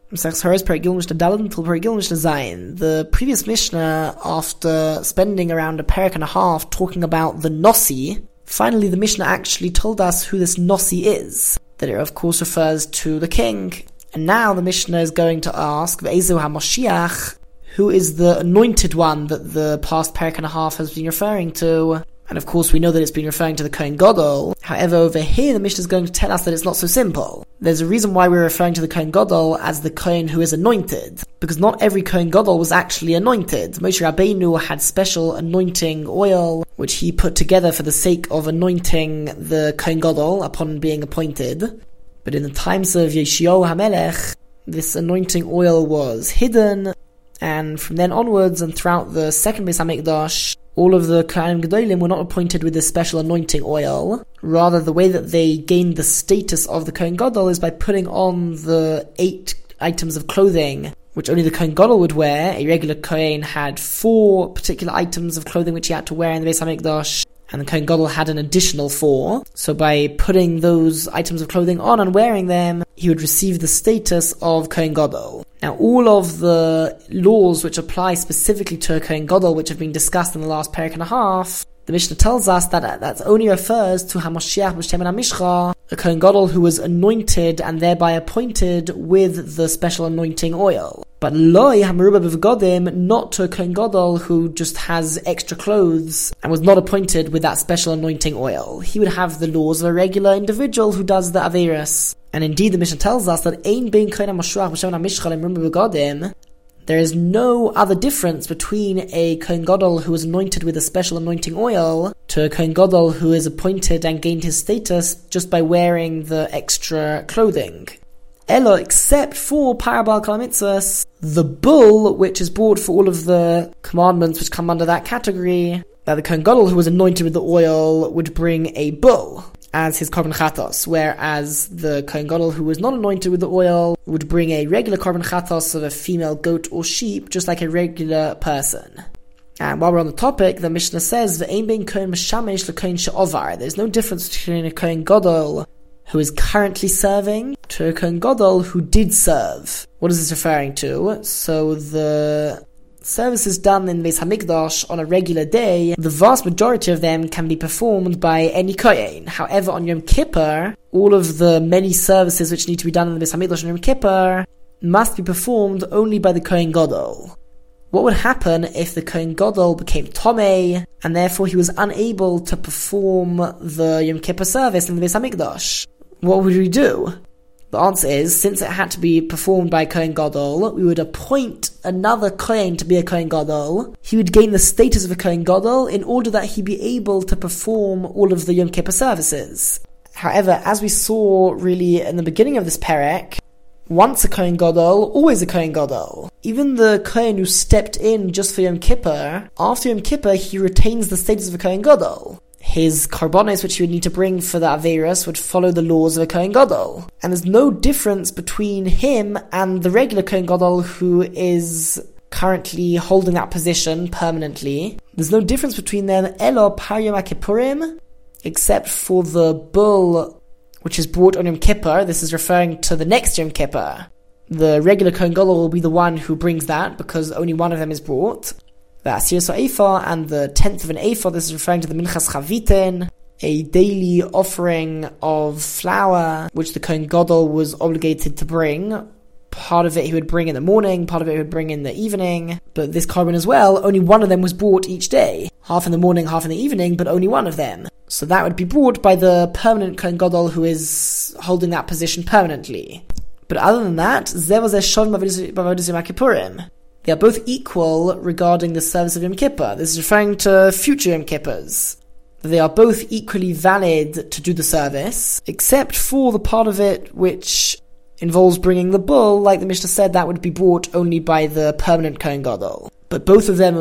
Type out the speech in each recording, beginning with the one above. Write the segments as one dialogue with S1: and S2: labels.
S1: The previous Mishnah, after spending around a parak and a half talking about the Nossi, finally the Mishnah actually told us who this Nossi is. That it of course refers to the king. And now the Mishnah is going to ask, Ve'ezu HaMoshiach, who is the anointed one that the past parak and a half has been referring to. And of course we know that it's been referring to the Kohen Gadol. However, over here the Mishnah is going to tell us that it's not so simple. There's a reason why we're referring to the Kohen Gadol as the Kohen who is anointed. Because not every Kohen Gadol was actually anointed. Moshe Rabbeinu had special anointing oil, which he put together for the sake of anointing the Kohen Gadol upon being appointed. But in the times of Yeshayahu HaMelech, this anointing oil was hidden, and from then onwards and throughout the second Beis HaMikdash, all of the Kohanim Gedolim were not appointed with this special anointing oil. Rather, the way that they gained the status of the Kohen Gadol is by putting on the 8 items of clothing, which only the Kohen Gadol would wear. A regular Kohen had 4 particular items of clothing which he had to wear in the Beis HaMikdash, and the Kohen Gadol had an additional 4. So by putting those items of clothing on and wearing them, he would receive the status of Kohen Gadol. Now, all of the laws which apply specifically to a Kohen Gadol, which have been discussed in the last parak and a half, the Mishnah tells us that only refers to HaMashiach B'Shem HaMishcha, a Kohen Gadol who was anointed and thereby appointed with the special anointing oil. But Loi HaMeruba B'V'godim, not to a Kohen Gadol who just has extra clothes and was not appointed with that special anointing oil. He would have the laws of a regular individual who does the Averis. And indeed, the Mishnah tells us that Ein Bein Kohen HaMashiach B'Shem HaMishcha L'Meruba B'Godim, there is no other difference between a Kohen Gadol who is anointed with a special anointing oil to a Kohen Gadol who is appointed and gained his status just by wearing the extra clothing. Elo, except for Parabal Kol HaMitzvos, the bull, which is brought for all of the commandments which come under that category, that the Kohen Gadol who was anointed with the oil would bring a bull as his korban chatos, whereas the Kohen Gadol who was not anointed with the oil would bring a regular korban chatos of a female goat or sheep, just like a regular person. And while we're on the topic, the Mishnah says, V'ein bein kohen meshamesh l'kohen she'ovar. There's no difference between a Kohen Gadol who is currently serving to a Kohen Gadol who did serve. What is this referring to? So the services done in Beis HaMikdash on a regular day, the vast majority of them can be performed by any Kohen. However, on Yom Kippur, all of the many services which need to be done in the Beis HaMikdash on Yom Kippur must be performed only by the Kohen Gadol. What would happen if the Kohen Gadol became Tomei, and therefore he was unable to perform the Yom Kippur service in the Beis HaMikdash? What would we do? The answer is, since it had to be performed by Kohen Gadol, we would appoint another Kohen to be a Kohen Gadol. He would gain the status of a Kohen Gadol in order that he be able to perform all of the Yom Kippur services. However, as we saw really in the beginning of this perek, once a Kohen Gadol, always a Kohen Gadol. Even the Kohen who stepped in just for Yom Kippur, after Yom Kippur he retains the status of a Kohen Gadol. His karbonos, which he would need to bring for the Averis, would follow the laws of a Kohen Gadol. And there's no difference between him and the regular Kohen Gadol who is currently holding that position permanently. There's no difference between them, Elo Par Yom HaKippurim, except for the bull which is brought on Yom Kippur. This is referring to the next Yom Kippur. The regular Kohen Gadol will be the one who brings that because only one of them is brought. The Asir Ephah and the 10th of an Ephah, this is referring to the Minchas Chavitin, a daily offering of flour which the Kohen Gadol was obligated to bring. Part of it he would bring in the morning, part of it he would bring in the evening. But this korban as well, only one of them was brought each day. Half in the morning, half in the evening, but only one of them. So that would be brought by the permanent Kohen Gadol who is holding that position permanently. But other than that, Zeh v'zeh shovim b'avodas Yom HaKippurim. They are both equal regarding the service of Yom Kippur. This is referring to future Yom Kippurs. They are both equally valid to do the service, except for the part of it which involves bringing the bull. Like the Mishnah said, that would be brought only by the permanent Kohen Gadol. But both of them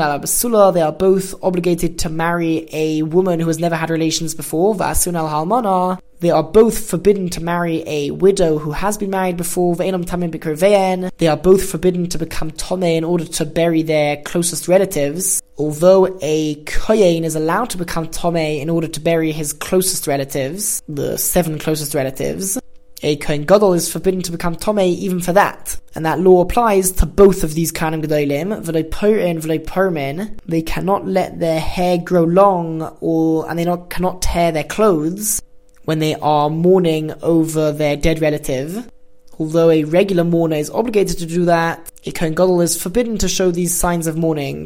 S1: are they are both obligated to marry a woman who has never had relations before. V'asun al halmana. They are both forbidden to marry a widow who has been married before. Ve'enam tamim b'kirvein. They are both forbidden to become tomei in order to bury their closest relatives. Although a kohen is allowed to become tomei in order to bury his closest relatives, the 7 closest relatives. A Kohen Gadol is forbidden to become Tomei even for that. And that law applies to both of these Kohanim Gedolim, V'lo Porin, V'lo Pormin. They cannot let their hair grow long, and they cannot tear their clothes when they are mourning over their dead relative. Although a regular mourner is obligated to do that, a Kohen Gadol is forbidden to show these signs of mourning.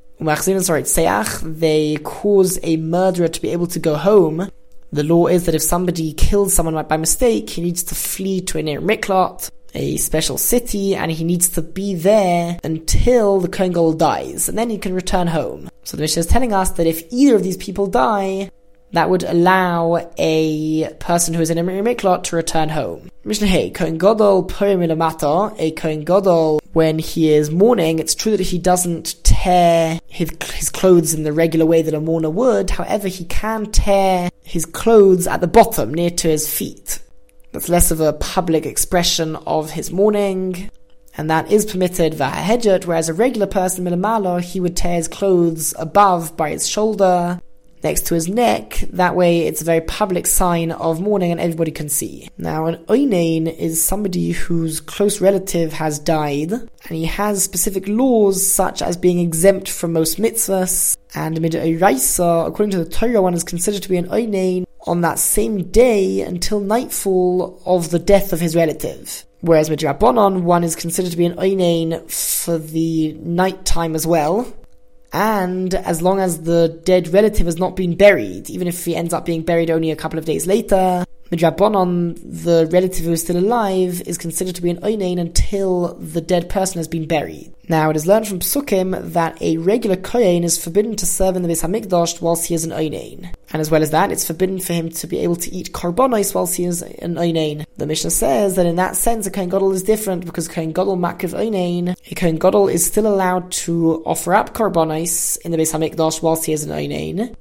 S1: They cause a murderer to be able to go home. The law is that if somebody kills someone by mistake, he needs to flee to a near Miklot, a special city, and he needs to be there until the Kohen Gadol dies, and then he can return home. So the Mishnah is telling us that if either of these people die, that would allow a person who is in a Miklot to return home. Mishnah Hey, Kohen Gadol Porim Ilamata, a Kohen Gadol, when he is mourning, it's true that he doesn't tear his clothes in the regular way that a mourner would. However, he can tear his clothes at the bottom, near to his feet. That's less of a public expression of his mourning, and that is permitted v'ha'hedget, whereas a regular person, milamalo, he would tear his clothes above by his shoulder, next to his neck. That way it's a very public sign of mourning and everybody can see. Now, an oinein is somebody whose close relative has died, and he has specific laws such as being exempt from most mitzvahs, and midoraisa, according to the Torah, one is considered to be an oinein on that same day until nightfall of the death of his relative. Whereas midrabanan, one is considered to be an oinein for the night time as well, and as long as the dead relative has not been buried, even if he ends up being buried only a couple of days later, midrabanan, the relative who is still alive is considered to be an oinein until the dead person has been buried. Now, it is learned from Psukim that a regular kohen is forbidden to serve in the Beis HaMikdash whilst he is an oinein. And as well as that, it's forbidden for him to be able to eat karbonos whilst he is an oinein. The Mishnah says that in that sense, a Kohen Gadol is different, because Kohen Gadol makiv oinein, a Kohen Gadol is still allowed to offer up karbonos in the Beis HaMikdash whilst he is an oinein.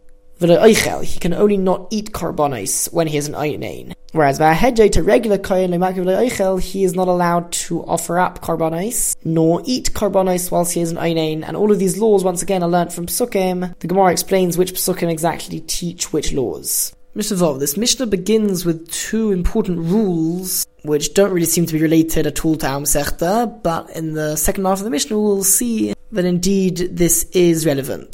S1: He can only not eat karbonos when he is an oinein. Whereas v'ha'hedget, a regular kohen, he is not allowed to offer up karbonos, nor eat karbonos whilst he is an oinein. And all of these laws, once again, are learnt from Psukim. The Gemara explains which Psukim exactly teach which laws. Mishnah Vov. This Mishnah begins with two important rules, which don't really seem to be related at all to our Masechta, but in the second half of the Mishnah we'll see that indeed this is relevant.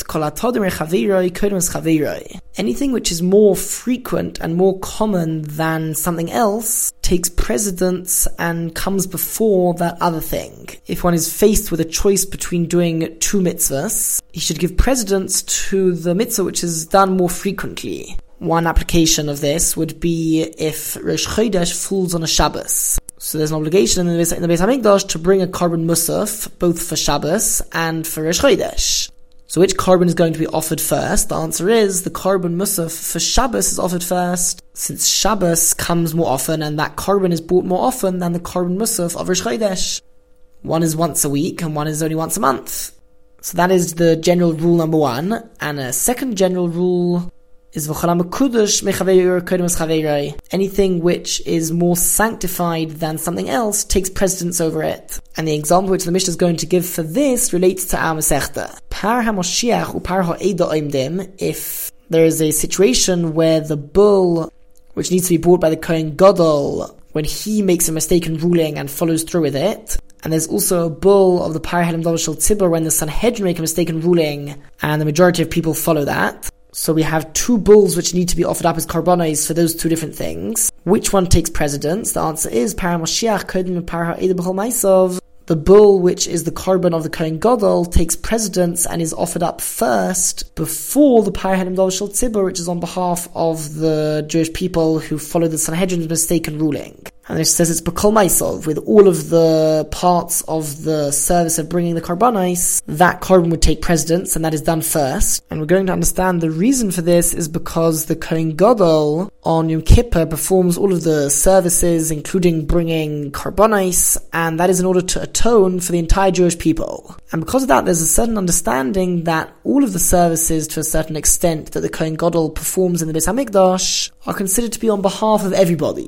S1: Anything which is more frequent and more common than something else takes precedence and comes before that other thing. If one is faced with a choice between doing two mitzvahs, he should give precedence to the mitzvah which is done more frequently. One application of this would be if Rosh Chodesh falls on a Shabbos. So there's an obligation in the Beis HaMikdash to bring a korban musaf, both for Shabbos and for Rosh Chodesh. So which korban is going to be offered first? The answer is the korban musaf for Shabbos is offered first, since Shabbos comes more often and that korban is brought more often than the korban musaf of Rosh Chodesh. One is once a week and one is only once a month. So that is the general rule number one. And a second general rule is anything which is more sanctified than something else takes precedence over it. And the example which the Mishnah is going to give for this relates to our Masechta. If there is a situation where the bull, which needs to be brought by the Kohen Gadol, when he makes a mistaken ruling and follows through with it, and there's also a bull of the Par Halim Davar Shel Tzibur when the Sanhedrin make a mistaken ruling and the majority of people follow that. So we have two bulls which need to be offered up as karbonos for those two different things. Which one takes precedence? The answer is Par HaMoshiach Kodim Par HaEdah B'chol Ma'asav. The bull, which is the korban of the Kohen Gadol, takes precedence and is offered up first before the Par Halim Davar Shel Tzibur, which is on behalf of the Jewish people who follow the Sanhedrin's mistaken ruling. And it says it's B'kol Ma'asav, with all of the parts of the service of bringing the karbanos, that korban would take precedence, and that is done first. And we're going to understand the reason for this is because the Kohen Gadol on Yom Kippur performs all of the services, including bringing karbanos, and that is in order to atone for the entire Jewish people. And because of that, there's a certain understanding that all of the services, to a certain extent, that the Kohen Gadol performs in the Beis HaMikdash are considered to be on behalf of everybody.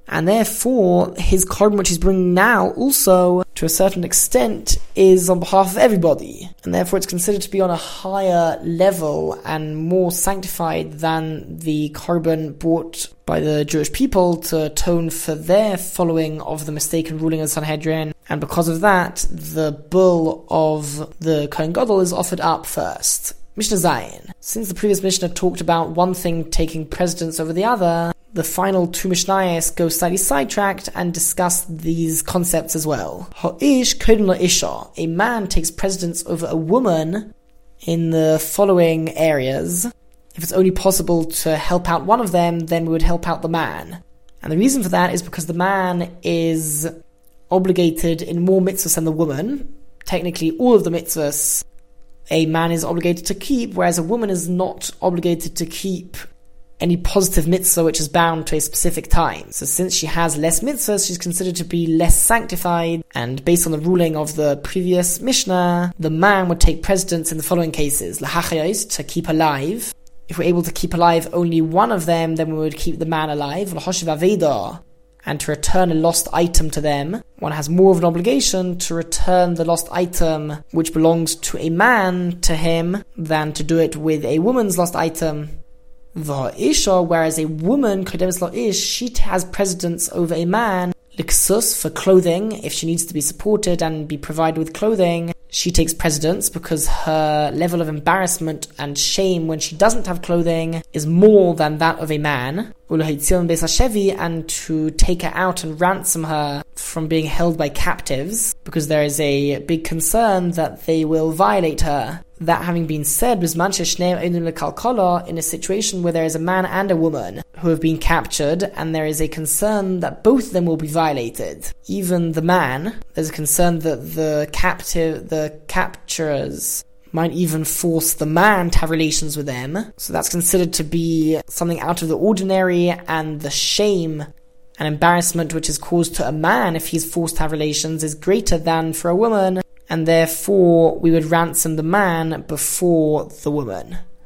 S1: And therefore, his korban, which he's bringing now, also, to a certain extent, is on behalf of everybody. And therefore, it's considered to be on a higher level and more sanctified than the korban brought by the Jewish people to atone for their following of the mistaken ruling of the Sanhedrin. And because of that, the bull of the Kohen Gadol is offered up first. Mishnah Zayin. Since the previous Mishnah talked about one thing taking precedence over the other, the final two Mishnayos go slightly sidetracked and discuss these concepts as well. Ha'ish kodem la'isha. A man takes precedence over a woman in the following areas. If it's only possible to help out one of them, then we would help out the man. And the reason for that is because the man is obligated in more mitzvahs than the woman. Technically, all of the mitzvahs a man is obligated to keep, whereas a woman is not obligated to keep any positive mitzvah which is bound to a specific time. So since she has less mitzvahs, she's considered to be less sanctified, and based on the ruling of the previous Mishnah, the man would take precedence in the following cases. L'hachayos, to keep alive. If we're able to keep alive only one of them, then we would keep the man alive. L'hoshev aveda, and to return a lost item to them. One has more of an obligation to return the lost item which belongs to a man to him than to do it with a woman's lost item. V'ha'isha, whereas a woman, kodemes la'ish, she has precedence over a man. L'ksus, for clothing, if she needs to be supported and be provided with clothing, she takes precedence because her level of embarrassment and shame when she doesn't have clothing is more than that of a man. And to take her out and ransom her from being held by captives, because there is a big concern that they will violate her. That having been said, in a situation where there is a man and a woman who have been captured, and there is a concern that both of them will be violated. Even the man, there's a concern that the capturers might even force the man to have relations with them. So that's considered to be something out of the ordinary, and the shame and embarrassment which is caused to a man if he's forced to have relations is greater than for a woman, and therefore we would ransom the man before the woman.